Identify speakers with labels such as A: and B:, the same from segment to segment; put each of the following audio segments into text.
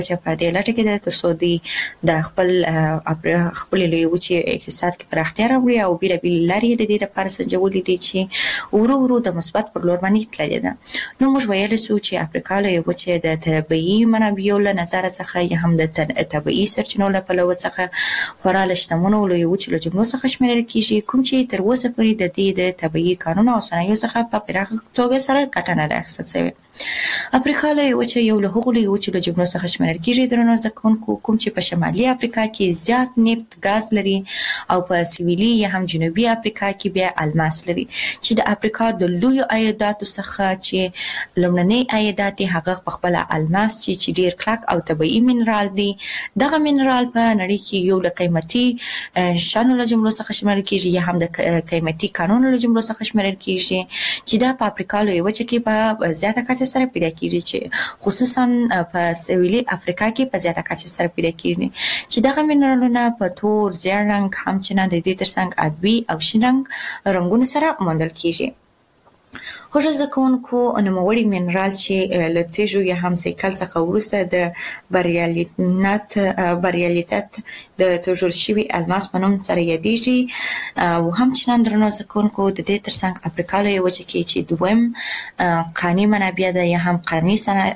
A: چې په دې لټه کې د ترڅو د خپل لوی وچی اقتصاد کې پراختیا راوړي او بیلابیل لارې د دې لپاره سنجولې دي چې ورو د مثبت پر لور باندې تللې ده. نو موږ ویل سو چې افریقا لوی وچی د طبيعي منابعو له نظر څخه یا هم د طبيعي سرچینو له پلوه څخه خورا لشتمنو لوی وچی له جملو څخه شمیرل کیږي، کوم چې تر اوسه پورې د دې د طبيعي قانون او صنایعو څخه په پراخه توګه سره ګټه نه اخیستل شوې. افریقا لوی وچه یو له هغو لوی وچو له جملو څخه شمیرل کیږي درنو زده کوونکو، کوم چې په شمالي افریقا کې زیات نفت غاز لري او په سویلي یا هم جنوبي افریقا کې بیا الماس لري، چې د افریقا د لوی عایداتو څخه چې لومړنی عایدات هغه په خپل الماس چې ډیر کلک او طبيعي منرال دی. دغه منرال په نړۍ کې یو له قیمتي شانو له جملو څخه شمیرل کیږي یا هم د قیمتي کانونو له جملو څخه شمیرل کیږي، چې دا په افریقا لوی وچه کې په زیاته کچه سره پیدا کیږي، چې خصوصا په سویلي افریقا کې په زیاته کچه سره پیدا کیږي، چې دغه منرالونه په تور، زیړ رنګ، همچنان د دې ترڅنګ آبي او شین رنګونو سره موندل کیږي. خوږ زده کوونکو نوموړي منرال چې له تیږو یا هم سیکل څخه وروسته د بریالیتت د توجل شوي الماس په نوم سره یادیږي، او همچنان درنو زده کوونکو د دې ترڅنګ افریقا لوی وچه کې چې دویم قانی منابع ده یا هم قانی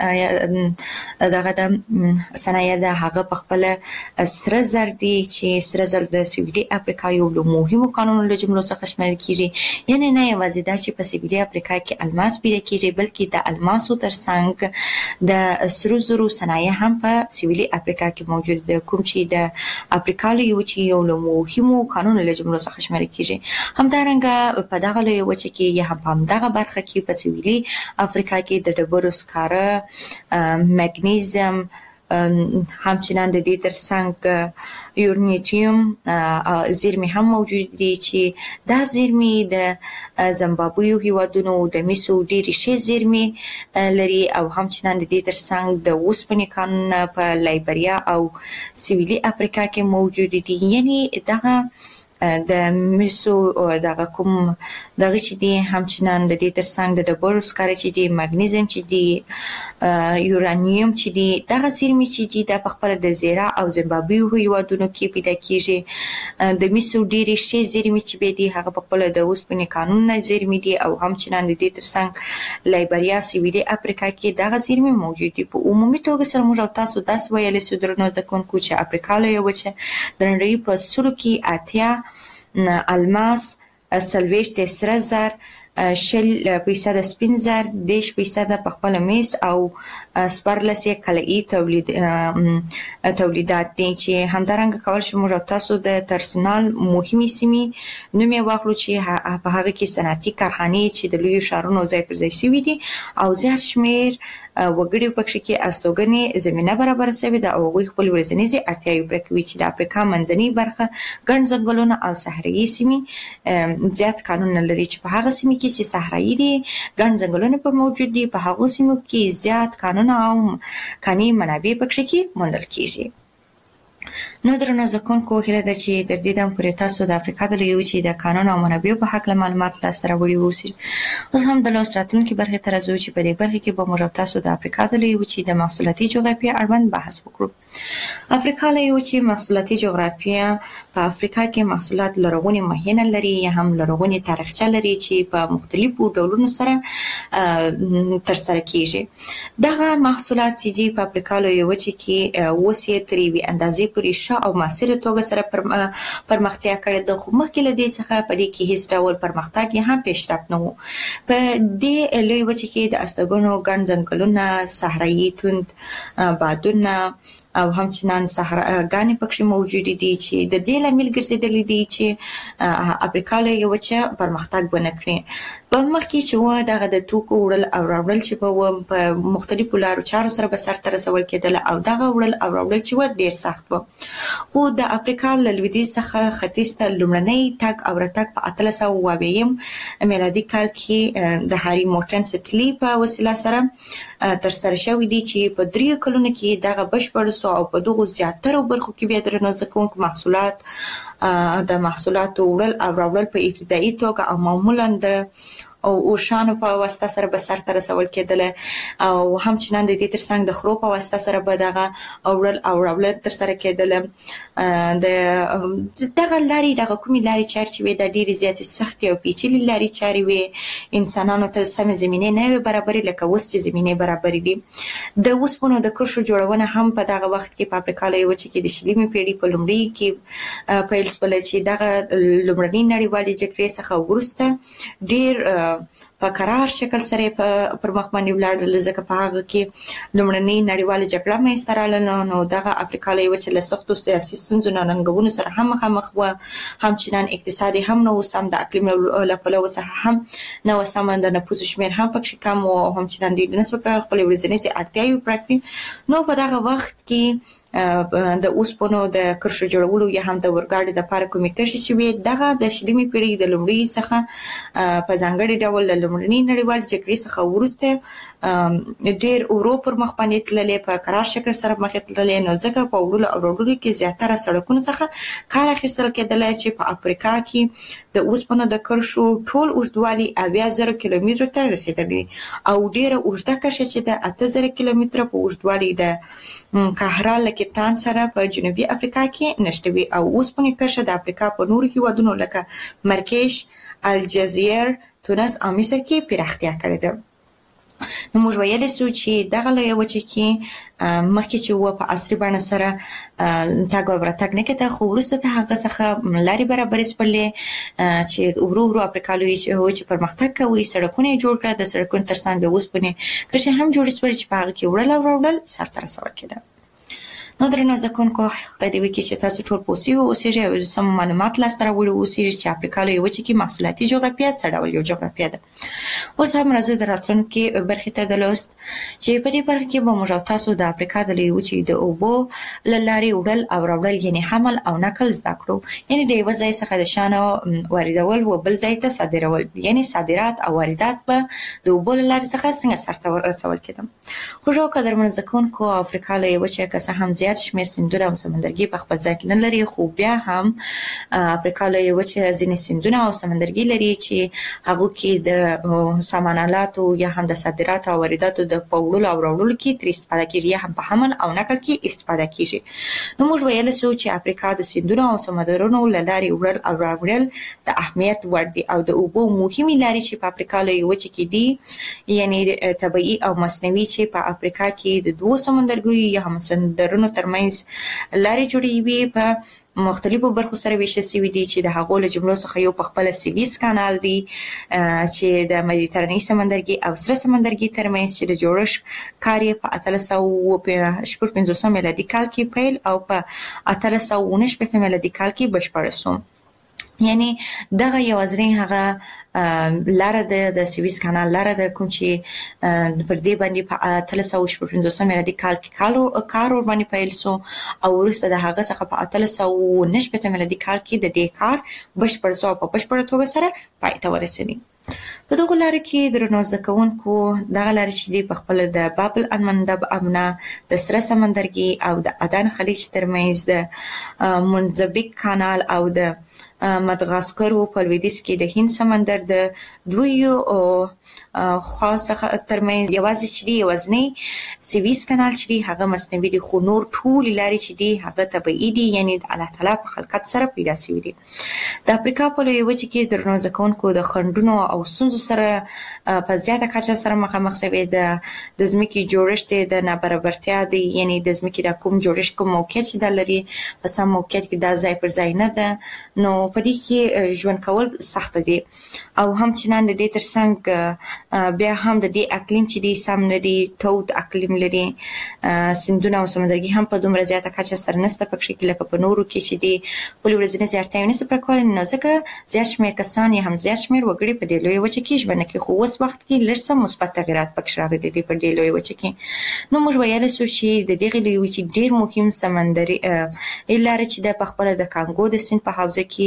A: صنایع ده، هغه په خپل سره زر دي، چې سره زر د سویلي افریقا یو له مهمو قانونو له جملو څخه شمیرل کیږي. یعنی نه یوازې دا چې په سویلي افریقا کې الماس پیدا کیږي، بلکې د الماسو ترڅنګ د سرو زرو صنایع هم په سویلي افریقا کې موجود ده، کوم چې د افریقا لوی وچې یو له مهمو قانونو له جملو څخه شمیرل کیږي. همدارنګه په دغه لوی وچه کې یا هم په همدغه برخه کې په سویلي افریقا کې د ډبرو سکاره، مګنیزیم، همچنان د دې ترڅنګ یورانیم زیرمې هم موجود دي، چې دا زیرمې د زیمبابوې هیوادونو د مسو ډېرې ښې زیرمې لري، او همچنان د دې ترڅنګ د اوسپنې کانونه په لایبریا او سویلي افریقا کې موجود دي. یعنی دغه د مسو دغه کوم دغه چې دي، همچنان د دې ترڅنګ د ډبرو سکاره چې دي، مګنیزیم چې دي، یورانیم چې دي، دغه زیرمې چې دي دا په خپل د زیرا او زیمبابوې هیوادونو کې پیدا کیږي. د مسو ډېرې ښې زیرمې چې دي هغه په خپل د اوسپنې کانونه زیرمې دي، او همچنان د دې ترڅنګ لایبریا سویلي افریقا کې دغه زیرمې موجود دي. په عمومي توګه سره موږ او تاسو داسې ویلی سو درنو زده کوونکو چې افریقا لویه وچه د نړۍ په سلو کې 80 الماس، 40 سره زر، 60% سپین زر، 10% په خپل مس او 14 کلایی تولیدات دي، چې همدارنګه کول شو موږ تاسو د ترسنال مهمې سیمې نوم یې واخلو، چې په هغه کې صنعتي کارخانې چې د لویو ښارونو ځای پر ځای شوي دي، او زیات شمیر وګړي پکې کې استوګنې زمینه برابر شوې ده، او هغوی خپل ورځنیزې اړتیاوې پوره کوي، چې د افریقا منځنۍ برخه ګڼ ځنګلونه او صحرایي سیمې زیات کانونه لري، چې په هغه سیمې کې چې صحرایي دي، ګڼ ځنګلونه په موجود دي، په هغو سیمو کې زیات کانونه او کاني منابع پکې کې موندل کیږي. نو درنو زده کوونکو، هیله ده چې تر دې دم پورې تاسو د افریقا د لویې وچې د کانونو او منابعو په هکله معلومات لاسته راوړي واوسئ. اوس هم د لوست راتلونکي برخې ته راځو، چې په دې برخه کې به موږ او تاسو د افریقا د لویې وچې د محصولاتي جغرافیې اړوند بحث وکړو. افریقا لویې وچې محصولاتي جغرافیه په افریقا کې محصولات لرغونې مخینه لري یا هم لرغونې تاریخچه لري، چې په مختلفو ډولونو سره ترسره کیږي. دغه محصولات چې په افریقا لویې وچې کې اوس یې تر یوې اندازې پورې ښه او مؤثره توګه سره پرمختیا کړې ده، خو مخکې له دې څخه په دې کې هیڅ ډول پرمختګ یا هم پیشرفت نه و. په دې لویې وچې کې د استوګنو ګڼ ځنګلونه، صحرایي توند بادونه او همچنان صحراګانې پکې موجود دي، چې د دې لامل ګرځېدلي دي چې افریقا لویه وچه پرمختګ ونه کړي. په مخکې چې و دغه د توکو وړل او راوړل چې په مختلفو لارو چارو سره به سرته رسول کېدل، او دغه وړل او راوړل چې و ډېر سخت و. خو د افریقا له لویدیځ څخه ختیځ ته لومړنی تګ او راتګ په 1890 میلادي کال کې د هاري موټن سټلي په وسیله سره ترسره شوی دی، چې په 3 کلونو کې دغه بشپړ او په دغو زیاترو برخو کې بیا درنو زده کوونکو محصولات د محصولاتو وړل او راوړل په ابتدایي توګه او معمولا د اوشانو په واسطه سره به سر ته رسول کېدل او هم چې نن د دې ترڅنګ د خرو په واسطه سره به دغه راوړل تر سره کېدل. د دغه لارې دغه کومې لارې چارې چې وې د ډېرې زیاتې سختې او پیچلې لارې چارې وې، انسانانو ته سمې زمینې نه وې برابرې لکه اوس چې زمینې برابرې دي. د اوسپنو د کرښو جوړونه هم په دغه وخت کې په افریقا لویه وچه کې د 20 پیړۍ په لومړي کې پیل شوله چې دغه لومړنۍ نړیوالې جګړې څخه وروسته ډېر په قرار شکل سره پر مخ باندې ولاړل، ځکه په هغه کې لومړنۍ نړیواله جګړه منځته راغله. نو دغه افریقا لویه وچه له سختو سیاسي ستونزو ننګونو سره هم مخامخ وه، هم چې نن اقتصادي هم نه و سم، د اقلیم له پلوه څخه هم نه و سم، د نفوسو شمېر هم پکې کم و، هم چې نن دوی د نسبت خپلې ورځنۍ اړتیاوې پوره کړي. نو په دغه وخت کې د اوسپنو د کرښو جوړولو یا هم د اورګاډي دپاره کومې کرښې چې وې دغه د 20 پیړۍ د لومړي څخه په ځانګړي ډول له لومړنۍ نړیوالې جګړې څخه وروسته ډېر ورو پر مخ باندې تللې، په قرار شکل سره مخې تللې. نو ځکه په وړلو او راوړلو کې زیاتره سړکونو څخه کار اخیستل کېدلی چې په افریقا کې د اوسپنو د کرښو ټول اوږدوالی 80,000 کیلومترو ته رسېدلی او ډېره اوږده کرښه چې د 8,000 کیلومتره په اوږدوالي د قاهره له کیپټان سره په جنوبي افریقا کې نشته وي، او اوسپنې کرښه د افریقا په نورو هیوادونو لکه مراکش، الجزایر، تونس او مصر کې پراختیا کړې ده. نو موږ ویلی سو چې دغه لویه وچه کې مخکې چې وه په عصري بڼه سره تګ او راتګ نه کېده، خو وروسته د هغه څخه لارې برابرې شولې چې ورو ورو افریقا لویه وچې پرمختګ کوي، سړکونه یې جوړ کړه، د سړکونو ترڅنګ د اوسپنې کرښې هم جوړې شولې چې په هغه کې وړل او راوړل سرته رسول کېده. نو درنو زده کوونکو، خدای دې وکړي چې تاسو ټول پوه سوي اوسېږئ او سم معلومات لاسته راوړي اوسېږي چې افریقا لویه وچه کې محصولاتي جغرافیه څه ډول یو جغرافیه ده. اوس هم راځو د راتلونکي برخې ته د لوست، چې په دې برخه کې به موږ او تاسو د افریقا د لویې وچې د اوبو له لارې وړل او راوړل یعنې حمل او نقل زده کړو، یعنې د یوه ځای څخه د شیانو واردول و بل ځای ته صادرول، یعنې صادرات او واردات به د اوبو له لارې څخه څنګه سرته رسول کېده. خوږو او قدرمنو زده کوونکو، افریقا لویه وچه که څه هم زیات شمېر سیندونه او سمندرګي په خپل ځای کې نه لري، خو بیا هم افریقا لویه وچه ځینې سیندونه او سمندرګي لري چې هغو کې د سامان آلاتو یا هم د صادراتو او وارداتو د په وړلو او راوړلو کې ترې استفاده کېږي، یا هم په حمل او نقل کې استفاده کېږي. نو موږ ویلی سو چې افریقا د سیندونو او سمندرونو له لارې وړل او راوړل د اهمیت وړ دي، او د اوبو مهمې لارې چې په افریقا لویه وچه کې دي، یعنې طبیعي او مصنوعي، چې په افریقا کې د دوو سمندرګیو یا هم سمندرونو ترمنځ لارې جوړوي، په مختلفو برخو سره ویشل شوي دي، چې د هغو له جملو څخه یو په خپله سویس کانال دی چې د مدیترانې سمندرګي او سره سمندرګي ترمنځ چې د جوړښت کار یې په 1856 میلادي کال کې پیل او په 1869 میلادي کال کې بشپړ شو. یعنی دغه یوازینی هغه لاره د سویس کانال لاره ده، کوم چې پر دې باندې په 1856 میلادي کال کې کار ور باندې پیل شو، او وروسته د هغه څخه په 1869 میلادي کال کې د دې کار بشپړ شو او په بشپړه توګه سره پای ته ورسېدی. په دغو لارو کې درنو زده کوونکو، دغه لارې چې دي په خپله د باب المندب امنا، د سره سمندرګي او د عدن خلیج ترمنځ، د منځبیک کانال او د مدغاسکر په لویدیځ کې د هند سمندر د دویو خوا څخه ترمنځ یوازې چې دی یوازینی سویس کانال چې دی هغه مصنوعي دی، خو نور ټولې لارې چې دی هغه طبیعي دي، یعنې د الله تعالی په خلقت سره پیدا شوي دي. د افریقا په لویه وچه کې درنو زده کوونکو د خنډونو او ستونزو سره په زیاته کچه سره مخامخ شوي. د ځمکې جوړښت د نابرابرتیا دی، یعنې د ځمکې د کوم جوړښت کوم موقعیت چې دا لري په سم موقعیت کې دا ځای پر ځای نه ده، نو په دې کې ژوند کول سخته دي. او هم چې نن د دې ترڅنګ بیا هم د دې اقلیم چې دی سم نه دی، تود اقلیم لري، سیندونه او سمندرګي هم په دومره زیاته کچه سره نشته پکې لکه په نورو کې چې دی خپلې ورځنۍ اړتیاوې نشي پوره کولی. نو ځکه زیات شمېر کسان یا هم زیات شمېر وګړي په دې لویه وچه کې ژوند کوي، خو اوس وخت کې لږ څه مثبت تغیرات پکې راغلي دي په دې لویه وچه کې. نو موږ ویلی سو چې د دغې لویې وچې ډېر مهم سمندري لارې چې ده په خپله د کانګو د سیند په حوزه کې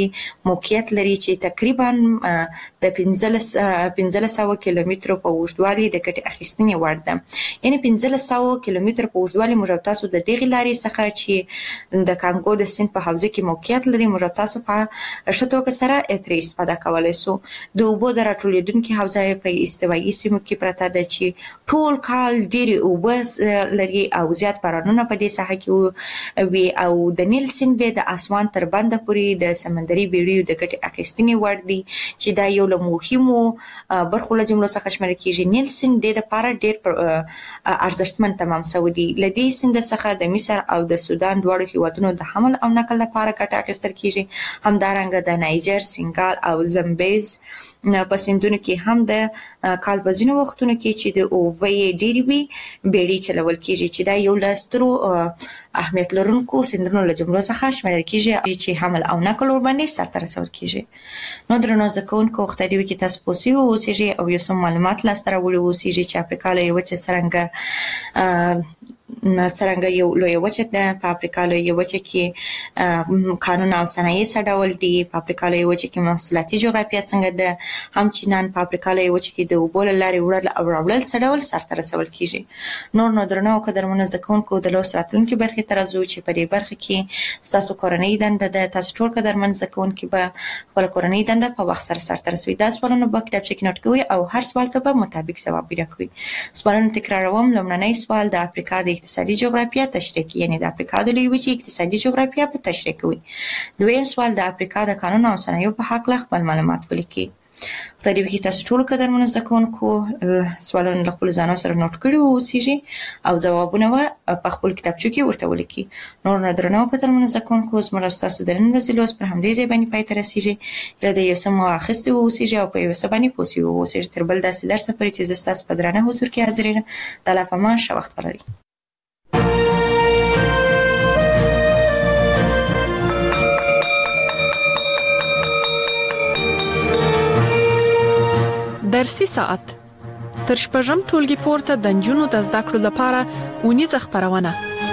A: کې موقعیت لري چې تقریبا د 1500 کیلومترو په اوږدوالي د ګټې اخیستنې وړ ده. یعنې 1500 کیلومتر په اوږدوالي موږ تاسو د دغې لارې څخه چې د کانګو د سیند په حوزه کې موقعیت لري موږ تاسو په ښه توګه سره ترې استفاده کولی سو. د اوبو د راټولېدونکې حوزه په استوایي سیمو کې پرته ده چې ټول کال ډېرې اوبه لري او زیات بارانونه په دې ساحه کې وي او د نیل سیند بیا د اسمان تر بنده پورې د سمندري بیړیو د ګټې اخیستنې وړ دی چې دا یو له مهمو برخو له جملو څخه شمیرل کېږي. نیل سیند د لپاره ډېر ارزښتمن تمام شوی دی. له دې سیند څخه د مصر او د سودان دواړو هیوادونو د حمل او نقل لپاره ګټه اخیستل کېږي. همدارنګه د نایجر، سنګال او زمبیز په سیندونو کې هم د کال په ځینو وختونو کې چې د اوبه ډېرې وي بیړۍ چلول کېږي چې دا یو له سترو اهمیت لرونکو سیندونو له جملو څخه شمیرل کېږي چې حمل او نقل ورباندې سرته رسول کېږي. نو درنو زده کوونکو وخت دی کې تاسو پوه شوي اوسیږئ او یو څه معلومات لاسته راوړي اوسیږي چې افریقا له یوې وچې څرنګه یو لوی وچه ده. په افریقا لوی وچه کې قانون او صنایع څه ډول دي، په افریقا لوی وچه کې محصولاتي جغرافیه څنګه ده، همچنان په افریقا لوی وچه کې د اوبو له لارې وړل او راوړل څه ډول سرته رسول کېږي. نو درنو او قدرمنو زده کوونکو د لوست راتلونکي برخې ته راځو چې په دې برخه کې ستاسو کورنۍ دنده ده. تاسو ټول قدرمن زده کوونکي به خپله کورنۍ دنده په وخت سره سرته رسوي. دا سوالونه به کتابچه کې نوټ کوئ او هر سوال ته به مطابق ځواب پیدا کوئ. سوالونه تکراروم. لومړنی سوال د افریقا د اقتصادي جغرافیه تشریح کوي، یعنې د افریقا د لویې وچې اقتصادي جغرافیه په تشریح کوي. دویم سوال د افریقا د قانون او صنایعو په هکله خپل معلومات ولیکي. خدای دې وکړي تاسو ټول قدرمنو زده کوونکو سوالونه له خپلو ځانو سره نوټ کړي واوسیږي او ځوابونه به په خپل کتابچو کې ورته ولیکي. نور درنو قدرمنو زده کوونکو زموږ ستاسو د نن ورځې لوست پر همدې ځای باندې پای ته رسیږي. هیله ده یو څه مو اخیستي واوسیږي او په یو څه باندې پوه شوي واوسیږي. تر بل داسې درسه پورې چې زه ستاسو په درانه حضور کې حاضر یم. د الله په امان، ښه وخت ولرئ.
B: درسي ساعت تر شپږم ټولګي پورته د نجونو د زده کړو لپاره اونیزه خپرونه.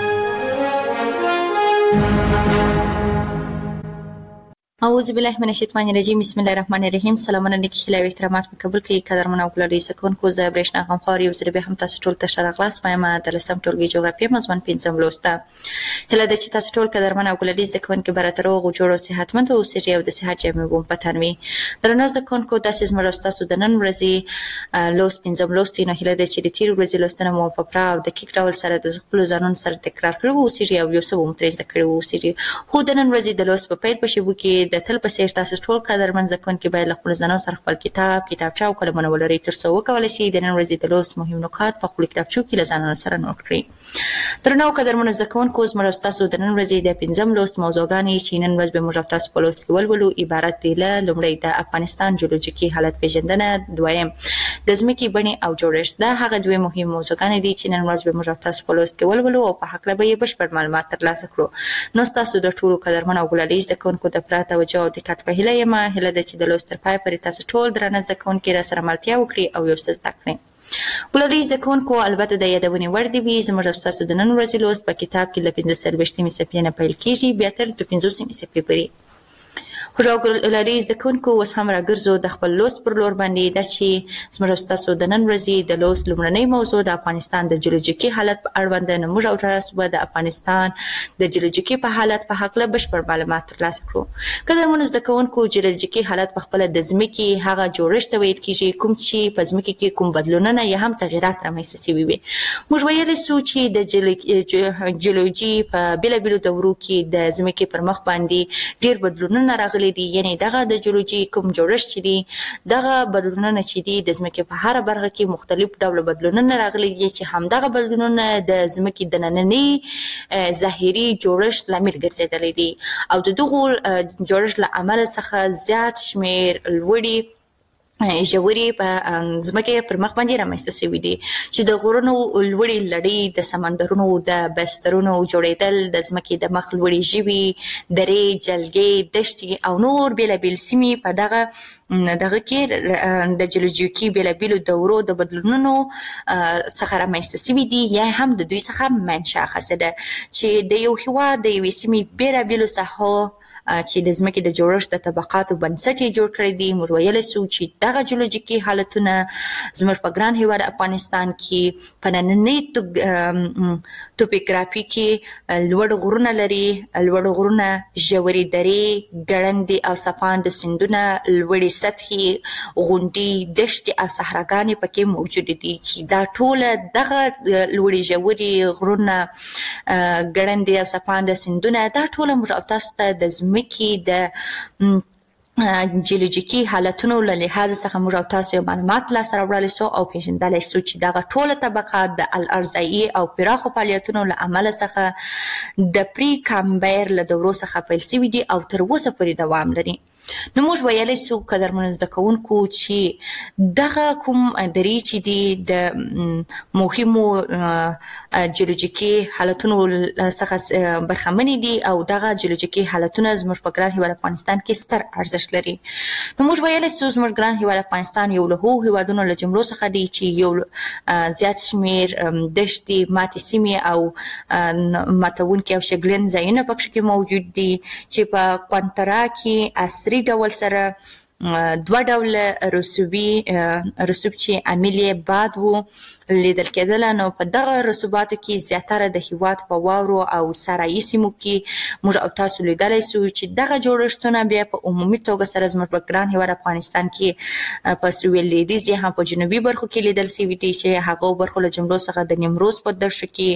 A: اعوذ بالله من الشیطان الرجیم. بسم الله الرحمن الرحیم. سلامونه نیکی خیلی او احترامات په قبول کې قدرمن او ګلالي سکونکو زه برېښنا غمخوار یو ځل به هم تاسو ټول ته ښه راغلاست. وایم د لسم ټولګي جغرافیه مضمون 5م لوست ده. هیله ده چې تاسو ټول قدرمن او ګلالي سکونکو برابر روغ او جوړ او صحتمند اوسئ او د صحت جامې بوم پتن وي. درنو سکونکو تاسو زموږ تاسو د نن ورځې لوست 5م لوست نه هیله ده چې د تیر ورځې لوستنه مو په پرا او د دقیق ډول سره د خپل ځانون سره تکرار کړو اوسئ او یو څه مو ترې زده کړو اوسئ. خو د نن ورځې د لوست په پیل په شیبو کې د تل په سیر تاسو ټول قدرمن زده کوونکي باید له خپلو ځانونو سره خپل کتاب، کتابچه او قلمونه ولرئ تر څو وکولی شئ د نن ورځې د لوست مهم نکات په خپلو کتابچو کې له ځانونو سره نوټ کړئ. درنو قدرمنو زده کوونکو زموږ ستاسو د نن ورځې د 5م لوست موضوعګانې چې نن ورځ به موږ تاسو په لوست کې ولولو عبارت دي له لومړی د افغانستان جیولوجیکي حالت پیژندنه، دویم د ځمکې بڼې او جوړښت. دا هغه دوی مهم موضوعګانې دي چې نن ورځ به موږ تاسو په لوست کې ولولو او په هکله به یې بشپړ معلومات ترلاسه کړو. نو ستاسو د ټولو قدرمن او ګلالي زده کوونکو د پوره توجه او دقت په هیله یم. هیله ده چې د لوست تر پای پورې تاسو ټول درانه زده کوونکي راسره ملتیا وکړي او یو څه زده کړئ. ګلالي زده کوونکو البته د یادونې وړ دي وي زموږ ستاسو د نن ورځې لوست په کتاب کې له 45 صفحې نه پیل کېږي بیا تر 50 صفحې پورې. ګلالي زده کوونکو اوس هم راګرځو د خپل لوست پر لور باندې. دا چې زموږ ستاسو د نن ورځې د لوست لومړنۍ موضوع د افغانستان د جیولوجیکي حالت په اړوند ده. نو موږ اوس به د افغانستان د جیولوجیکي په حالت په هکله بشپړ معلومات ترلاسه کړو. قدرمنو زده کوونکو جیولوجیکي حالت په خپله د ځمکې هغه جوړښت ته ویل کېږي کوم چې په ځمکې کې کوم بدلونونه یا هم تغیرات رامنځته شوي وي. موږ ویلی سو چې د جیولوجي په بېلابېلو دورو کې د ځمکې پر مخ باندې ډېر بدلونونه راغلي دي. یعنی دغه د جیولوجي کوم جوړښت چې دي دغه بدلونونه چې دي د ځمکې په هره برخه کې مختلف ډوله بدلونونه راغلي دي چې همدغه بدلونونه د ځمکې د ننني ظاهري جوړښت لامل ګرځېدلی دي او د دغو جوړښت له امله څخه زیات شمېر لوړې ژورې په ځمکې پر مخ باندې رامنځته شوي دي چې د غرونو لوړې لړۍ، د سمندرونو د بسترونو جوړېدل، د ځمکې د مخ لوړې ژوي، درې، جلګې، دښتې او نور بېلابېل سیمې په دغه کې د جیولوجیکي بېلابېلو دورو د بدلونونو څخه رامنځته شوي دي یا هم د دوی څخه منشأ اخیستې ده چې د یو هېواد د یوې سیمې بېلابېلو ساحو چې د ځمکې د جوړښت د طبقاتو بنسټ یې جوړ کړی دی. موږ ویلی سو چې دغه جیولوجیکي حالتونه زموږ په ګران هیواد افغانستان کې په نننۍ توپوګرافي کې لوړ غرونه لري، لوړ غرونه، ژورې درې، ګړندې او څپاند سیندونه، لوړې سطحې، غونډۍ، دښتې او صحراګانې پکې موجود دي چې دا ټوله دغه لوړې ژورې غرونه، ګړندې او څپاند سیندونه، دا ټوله موږ او تاسو ته د ځمکې د جیولوجیکي حالتونو له لحاظ څخه موږ او تاسو یو معلومات لاسته راوړلی سو او پېژندلی سو چې دغه ټوله طبقات د الارضایي او پراخو فعالیتونو له امله څخه د پری کامبر له دورو څخه پیل سوي دي او تر اوسه پورې دوام لري. نو موږ ویلی سو قدرمنو زده کوونکو چې دغه کوم درې چې دي د مهمو جیولوجیکي حالتونو څخه برخمنې دي او دغه جیولوجیکي حالتونه زموږ په ګران هیواد افغانستان کې ستر ارزښت لري. نو موږ ویلی سو زموږ ګران هیواد افغانستان یو له هغو هیوادونو له جملو څخه دی چې یو زیات شمیر دښتې، ماتې سیمې او ماتونکي او شګلن ځایونه پکښې کې موجود دي چې په قونترا کې عصري ډول سره دوه ډوله رسوب چې عامل یې باد و لیدل کېدله. نو په دغه رسوباتو کې زیاتره د هیواد په واورو او صحرایي سیمو کې موږ او تاسو لیدلی سو چې دغه جوړښتونه بیا په عمومي توګه سره زموږ په ګران هیواد افغانستان کې په سویل لویدیځ یا هم په جنوبي برخو کې لیدل سوي دي چې هغو برخو له جملو څخه د نیمروز په دښتو کې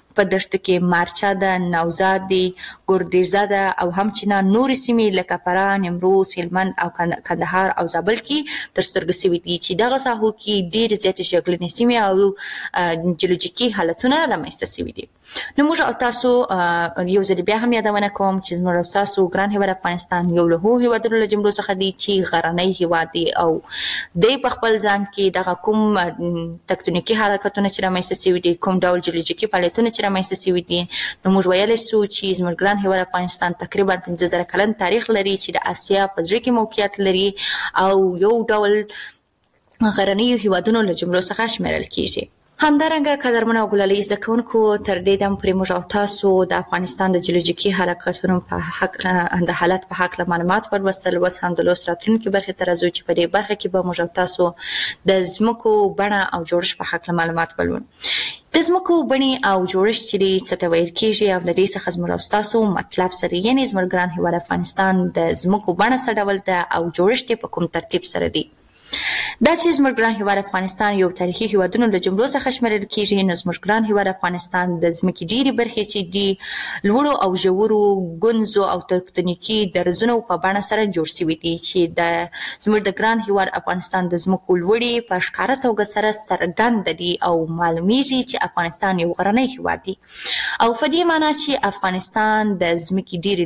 A: مارچا ده، نوزاد دی، ګردیزه ده او همچنان نورې سیمې لکه فراه، نیمروز، هلمند او کندهار او زابل کې تر سترګو سوي دي چې دغه ساحو کې ډېرې زیاتې شګلنې سیمې او جیولوجیکي حالتونه رامنځته سوي دي. نو موږ او تاسو یو ځل بیا هم یادونه کوم چې موږ او تاسو ګران هیواد افغانستان یو له هغو هیوادونو له جملو څخه دی چې غرنی هیواد دی او دی په خپل ځان کې دغه کوم تکتونیکي حرکتونه چې رامنځته سوي دي، کوم ډول جیولوجیکي فعالیتونه چې رامنځته سوي دي، نو موږ ویلی سو چې زموږ ګران هیواد افغانستان تقریبا 15,000 کلن تاریخ لري چې د اسیا په زړه کې موقعیت لري او یو ډول غرنیو هیوادونو له جملو څخه شمیرل کیږي. همدارنګه قدرمنو او ګلالي زده کوونکو تر دې دم پورې موږ او تاسو د افغانستان د جیولوجیکي حرکتونو په حق د حالت په هکله معلومات ولوستل. اوس هم د لوست راتلونکي برخې ته راځو چې په دې برخه کې به موږ او تاسو د ځمکو بڼه او جوړښت په هکله معلومات ولولو. د ځمکو بڼې او جوړښت چې دی څه ته ویل کېږي او د دې څخه زموږ او ستاسو مطلب سره یعنې زموږ ګران هیواد افغانستان د ځمکو بڼه څه ډول ده او جوړښت یې په کوم ترتیب سره دی. دا چې زموږ ګران هیواد افغانستان یو تاریخي هیوادونو له جملو څخه شمیرل کیږي، نو زموږ ګران هیواد افغانستان د ځمکې ډېرې برخې چې دي لوړو او ژورو ګنځو او تکتونیکي درزونو په بڼه سره جوړ سوي دي چې زموږ د ګران هیواد افغانستان د ځمکو لوړې په ښکاره توګه سره څرګنده دي او معلومیږي چې افغانستان یو غرنی هیواد دی او په دې معنا چې افغانستان د ځمکې ډېر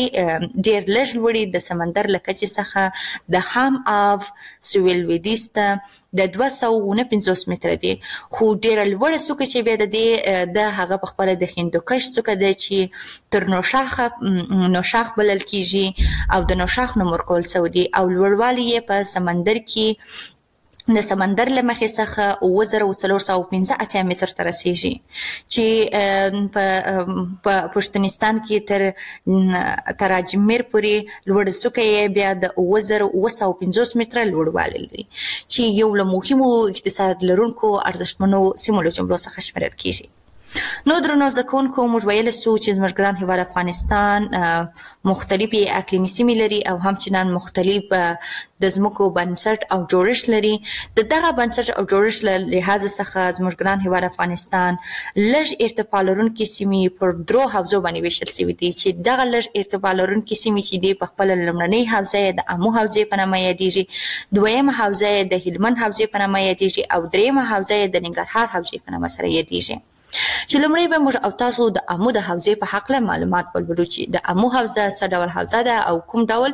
A: لږ لوړې د سمندر له کچې څخه د هم آف سویل لویدیځ ته د 249 متره دی، خو ډېره لوړه څوکه چې بیا د هغه په خپله د هندوکش څوکه ده چې تر نوشاخ بلل کیږي او د نوشاخ نوم ورکول سوی دی او لوړوالی یې په سمندر کې د سمندر له مخې څخه 9485 متر ته رسیږي چې په پښتنستان کې تر اجمیر پورې لوړه څوکه یې بیا د 9750 متره لوړوالی لري چې یو له مهمو اقتصاد لرونکو ارزښتمنو سیمو له جملو څخه شمیرل کیږي. نو درنو زده کوونکو موږ ویلی سو چې زموږ ګران هیواد افغانستان مختلفې اقلیمي سیمې لري او همچنان مختلف د ځمکو بنسټ او جوړښت لري. د دغه بنسټ او جوړښت له لحاظ څخه زموږ ګران هیواد افغانستان لږ ارتفاع لرونکي سیمې پر 3 حوزو باندې ویشل سوي دي چې دغه لږ ارتفاع لرونکي سیمې چې دي په خپله لومړنۍ حوزه یې د امو حوزې په نامه یادیږي، دویمه حوزه یې د هلمند حوزې په نامه یادیږي او دریمه حوزه یې د ننګرهار حوزې په نامه سره یادیږي. چې لومړی به موږ او تاسو د امو د حوزې په هکله معلومات ولولو چې د امو حوزه څه ډول حوزه ده او کوم ډول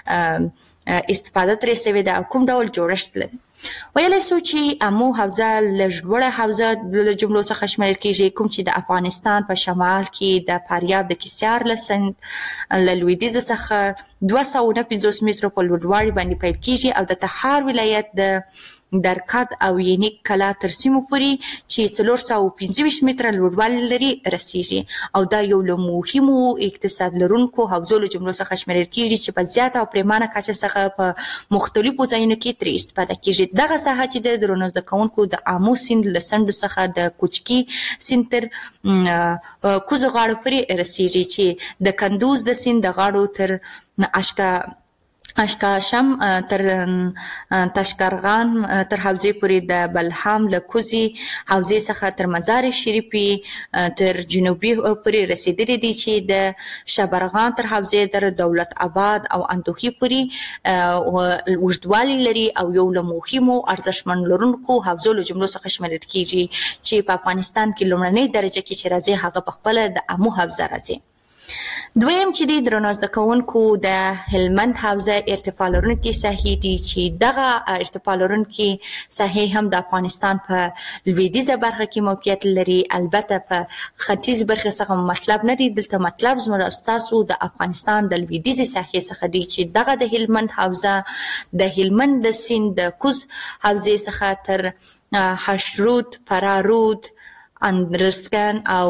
A: استفاده ترې سوې ده او کوم ډول جوړښت لري. ویلی سو چې امو حوزه لږ لوړه حوزه له جملو څخه شمیرل کیږي، کوم چې د افغانستان په شمال کې د فاریاب د کیسیار له سند له لویدیځ څخه 250 مترو په لوړوالي باندې پیل کیږي او د تخار ولایت د درکد او ینیک کلا تر سیمو پورې چې 425 متره لوړوالی لري رسیږي او دا یو له مهمو اقتصاد لرونکو حوزو له جملو څخه شمیرل کیږي چې په زیاته او پریمانه کچه څخه په مختلفو ځایونو کې ترې استفاده کیږي. دغه ساحه چې د درونو زده کوونکو د آمو سیند له څنډو څخه د کوچکي سیند تر کوزو غاړو پورې رسیږي چې د کندوز د سیند د غاړو تر اشکاشم تر تشکرغان تر حوزې پورې د بلهام له کوزي حوزې څخه تر مزار شریفي تر جنوبي پورې رسیدلي دي چې د شبرغان تر حوزې تر دولت آباد او اندوخي پورې اوږدوالی لري او یو له مهمو ارزښتمن لرونکو حوزو له جملو څخه شمیرل کیږي چې په افغانستان کې لومړنۍ درجه کې چې راځي هغه په خپله د آمو حوزه راځي. دویم چې دی درنو زده کوونکو د هلمند حوزه ارتفاع لرونکي ساحې دي چې دغه ارتفاع لرونکي ساحې هم د افغانستان په لویدیځه برخه کې موقعیت لري. البته په ختیځ برخه څخه مطلب نه دی، دلته مطلب زموږ او ستاسو د افغانستان د لویدیځې ساحې څخه دی چې دغه د هلمند حوزه د هلمند د سیند د کوز حوزې څخه تر حشرود، فرارود، اندرسکن او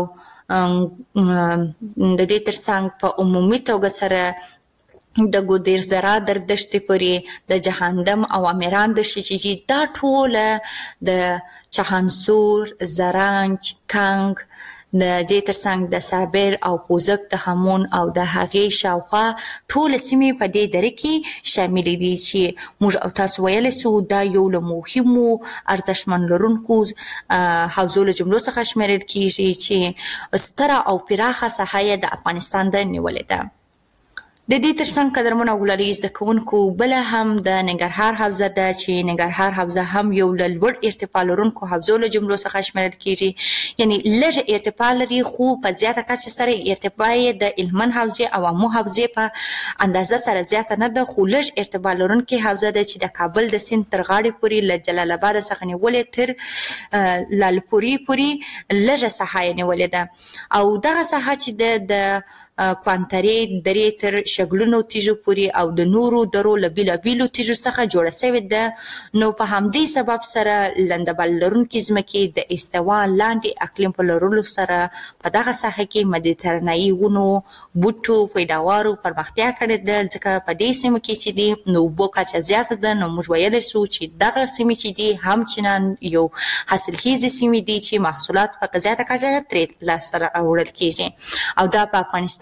A: د دې ترڅنګ په عمومي توګه سره د ګودیر زرا در دښتې پورې د جهاندم او امیران دښتې چې دا ټوله د چهانسور، زرنج، کنگ، د دې ترڅنګ د صابر او پوزک د همون او د هغې شاوخوا ټول سیمې په دې دره کې شاملې دي چې موږ او تاسو ویلی سو دا یو له مهمو ارزښتمن لرونکو حوزو له جملو څخه شمیرل کیږي چې ستره او پراخه ساحه یې د افغانستان د نیولې ده. د دې ترڅنګ قدرمنو او ګلالي زده کوونکو بله هم د ننګرهار حوزه ده چې ننګرهار حوزه هم یو له لوړ ارتفاع لرونکو حوزو له جملو څخه شمیرل کیږي، یعنی لږ ارتفاع لري خو په زیاته کچه سره ارتفاع یې د هلمند حوزې او آمو حوزې په اندازه سره زیاته نه ده، خو لږ ارتفاع لرونکې حوزه ده چې د کابل د سیند تر غاړې پورې له جلال آباد څخه نیولې تر لالپورې پورې لږه ساحه یې نیولې ده او دغه ساحه چې د کوانترې درې تر شګلونو تیږو پورې او د نورو درو له بیلابیلو تیږو څخه جوړه سوې ده. نو په همدې سبب سره لندبل لرونکي ځمکې د استوا لاندې اقلیم په لرلو سره په دغه ساحه کې مدیترانه‌ایي ونو بوټو پیداوارو پرمختیا کړې ده، ځکه په دې سیمو کې چې دي نو اوبو کچه زیاته ده. نو موږ ویلی سو چې دغه سیمې چې دي همچنان یو حاصلخیزې سیمې دي چې محصولات په زیاته کچه ترې لاسته راوړل کیږي او دا په افغانستان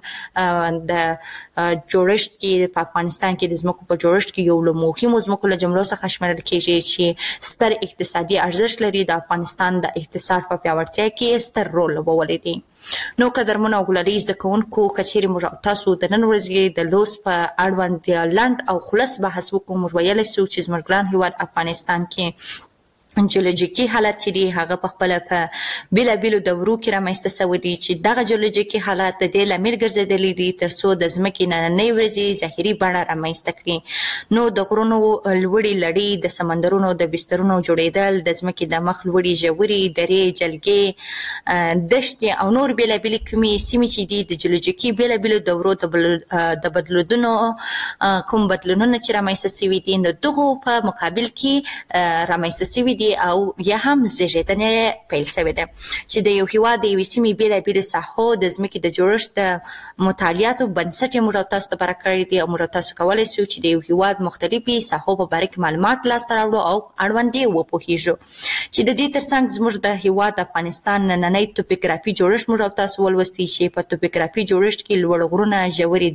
A: د جوړښت کې په افغانستان کې د ځمکو په جوړښت کې یو له مهمو ځمکو له جملو څخه شمیرل کیږي چې ستر اقتصادي ارزښت لري، د افغانستان د اقتصاد په پیاوړتیا کې ستر رول لوبولی دی. نو قدرمنو او ګلالي زده کوونکو که چیرې موږ تاسو د نن ورځې د لوست په اړوند لنډ او خلص بحث وکړو، موږ ویلی سو چې زموږ ګران هیواد افغانستان کې جیولوژیکي حالت چې دی هغه په خپله په بیلابیلو دورو کې رامنځته سوی دی چې دغه جیولوژیکي حالت د دې لامل ګرځېدلی دی تر څو د ځمکې نننۍ ورځې ظاهري بڼه رامنځته کړي. نو د غرونو لوړې لړۍ، د سمندرونو د بسترونو جوړېدل، د ځمکې د مخ لوړې ژورې درې، جلګې، دښتې او نور بیلابیلې کومې سیمې چې دي د جیولوژیکي بیلابیلو دورو د بدلونونو کوم بدلونونه چې رامنځته سوي دي نو دغو په مقابل کې رامنځته سوي او یا هم زیږېدنې پیل شوې ده چې د یو هیواد د یوې سیمې بیلابیلو ساحو د ځمکې د جوړښت د مطالعاتو بنسټ یې موږ او تاسو لپاره کړی دی او موږ او تاسو کولی سو چې د یو هیواد مختلفې ساحو په باره کې معلومات لاسته راوړو او اړوند یې وپوهیږو چې د دې ترڅنګ زموږ د هیواد افغانستان نننی توپوګرافي جوړښت موږ او تاسو ولوستی چې په توپوګرافي جوړښت کې لوړ غرونه، ژورې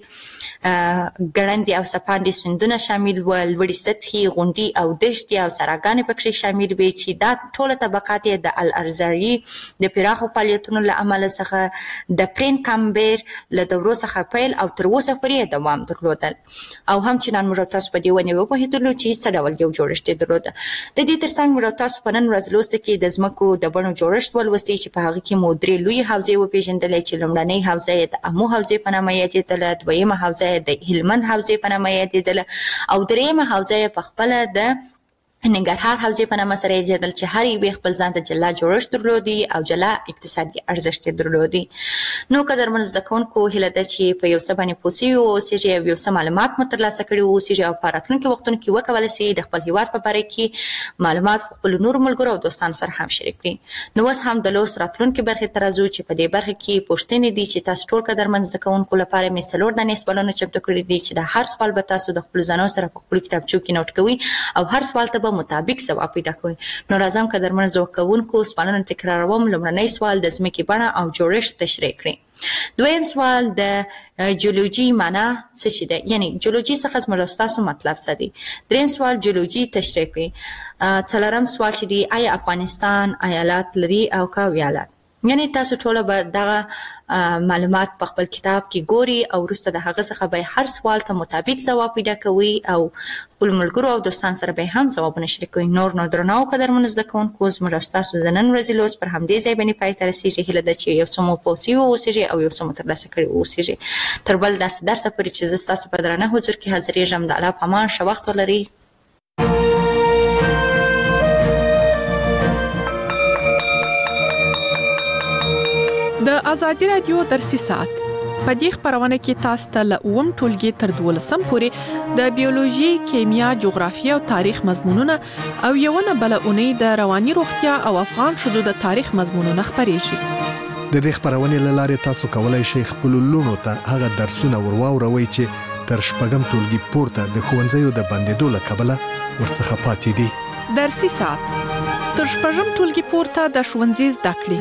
A: درې، ګړندې او څپاندې سیندونه شامل ول، لوړې سطحې، غونډۍ او دښتې او سراګانې پکښې شامل وي چې دا ټوله طبقات یې د الارزایي د پراخو فعالیتونو له امله څخه د پرین کامبر له دورو څخه پیل او تر اوسه پورې دوام درلودل او همچنان موږ تاسو په دې ونې وپوهېدلو چې څه ډول یو جوړښت یې درلوده. د دې ترڅنګ موږ تاسو په نن ورځ لوست کې د ځمکو د بڼو جوړښت ولوستی چې په هغه کې مو درې لویې حوزې وپېژندلې چې لومړنۍ حوزه یې د آمو حوزې په نامه یادېدله، دویمه حوزه یې د هلمند حوزې په نامه یادېدله او دریمه حوزه یې په خپله د ننګرهار حوزې په نامه سره یادېدل چې هر یوې خپل ځان ته جلا جوړښت درلودي او جلا اقتصادي ارزښت یې درلودي. نو قدرمن زده کوونکو هیله ده چې په یو څه باندې پوه سوي واوسیږي او یو څه معلومات مو ترلاسه کړي واوسیږي او په راتلونکي وختونو کې وکولی سي د خپل هیواد په باره کې معلومات خپلو نورو ملګرو او دوستانو سره هم شریک کړي. نو اوس هم د لوست راتلونکي برخې ته راځو چې په دې برخه کې پوښتنې دي چې تاسو ټول قدرمن زده کوونکو لپاره مې 4 دانې سوالونه چمتو کړي دي چې د هر سوال به تاسو د خپلو ځانونو سره په خپلو کتابچو کې نوټ کوئ او هر سوال ته به مطابق ځواب پیدا کوئ. نو راځم قدرمن زده کوونکو سوالونه تکراروم. لومړنی سوال د ځمکې بڼه او جوړښت تشریح کړئ. دویم سوال د جیولوژي معنا څه شي ده، یعنی جیولوژي څخه زموږ تاسو مطلب څه دی. دریم سوال جیولوژي تشریح کړئ. څلورم سوال چې دی آیا افغانستان ایالات لري او که ویالات. یعنی تاسو ټول به دغه معلومات په خپل کتاب کې ګوري او وروسته د هغه څخه به هر سوال ته مطابق ځواب پیدا کوي او خپل ملګرو او دوستان سره به هم ځوابونه شریکوي. نور نو درنو قدرمنو زده کوونکو زموږ ستاسو د نن ورځې لوست پر همدې ځای باندې پای ته رسیږي. هیله ده چې یو څه مو پوه سوي واوسیږي او یو څه مو ترلاسه کړي واوسیږي. تر بل داسې درسه پورې چې زه ستاسو په درانه حضور کې حاضرېږم، د الله په امان ښه وخت ولرئ.
B: د آزادي رادیو درسي ساعت په دې خبرونه کې تاسو ته له 9 ټولګي تر 12 پورې د بیولوژي، کیمیا، جغرافیه او تاریخ مضمونونه او یو نه بل اونۍ د رواني روغتیا او افغان شذو د تاریخ مضمونونه خبرېږي.
C: د دې خبرونه لاره تاسو کولای شئ خپل لونو ته هغه درسونه ورواوروي چې تر شپږم ټولګي پورته د ښوونځیو د بندیدو له کبله ورڅخه پاتې دي.
B: درسي ساعت تر شپږم ټولګي پورته د ښوونځي زده کړې.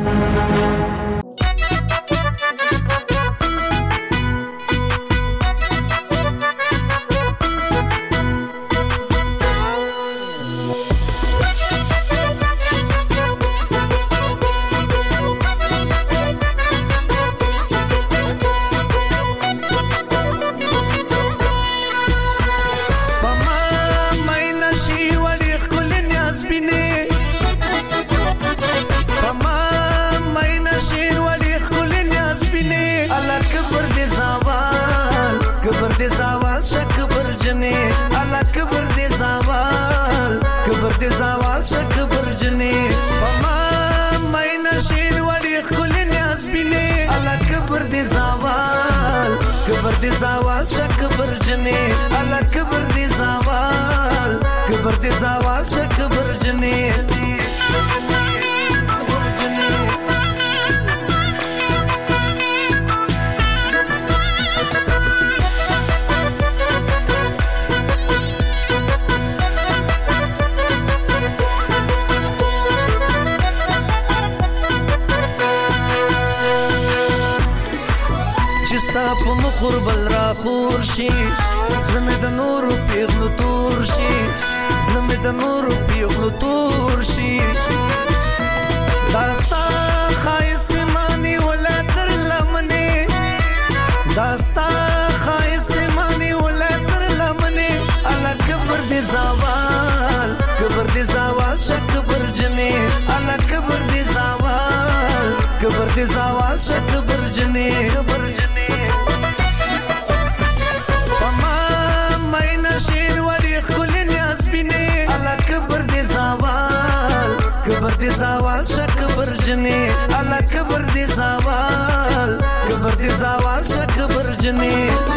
D: زوال شک برجنی الا کبر دی زوال کبر دی زوال شک برجنی په مخور بل را خور شي زلمه د نور پیغلو تور شي زلمه د نور پیغلو تور شي داستا خایست مانی ولا تر لمنه داستا خایست مانی ولا تر لمنه الا کبر دی زوال کبر دی زوال شک برجنی الا کبر دی زوال کبر دی زوال شک برجنی شیر ولی خلین یاسبینی الا کبر دی زوال کبر دی زوال شک برجنی الا کبر دی زوال کبر دی زوال شک برجنی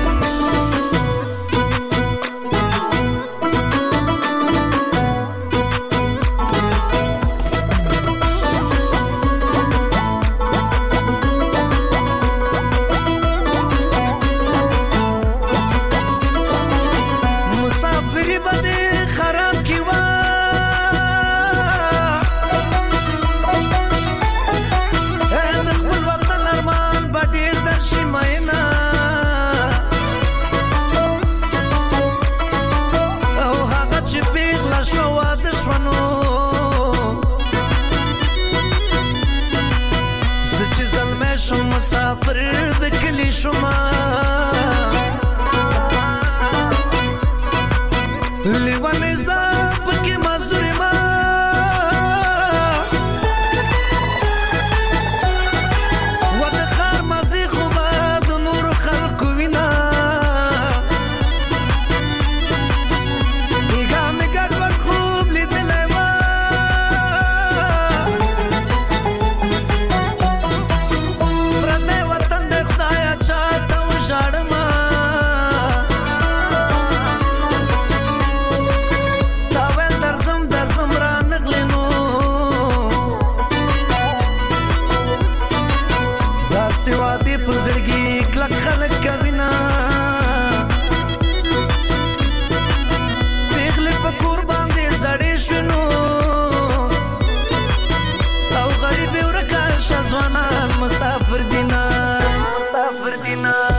D: مسافر د کلی شما لیوانه زاپ کې مزدوري ما ود خار مزي خو باد نور خلق وینا میګه میګه ور خوب لیدل ما وطن پزړګي کلک خلک کوینا پیغله په کور باندې زړې شنو او غریب ورکا شزوانا مسافر دینا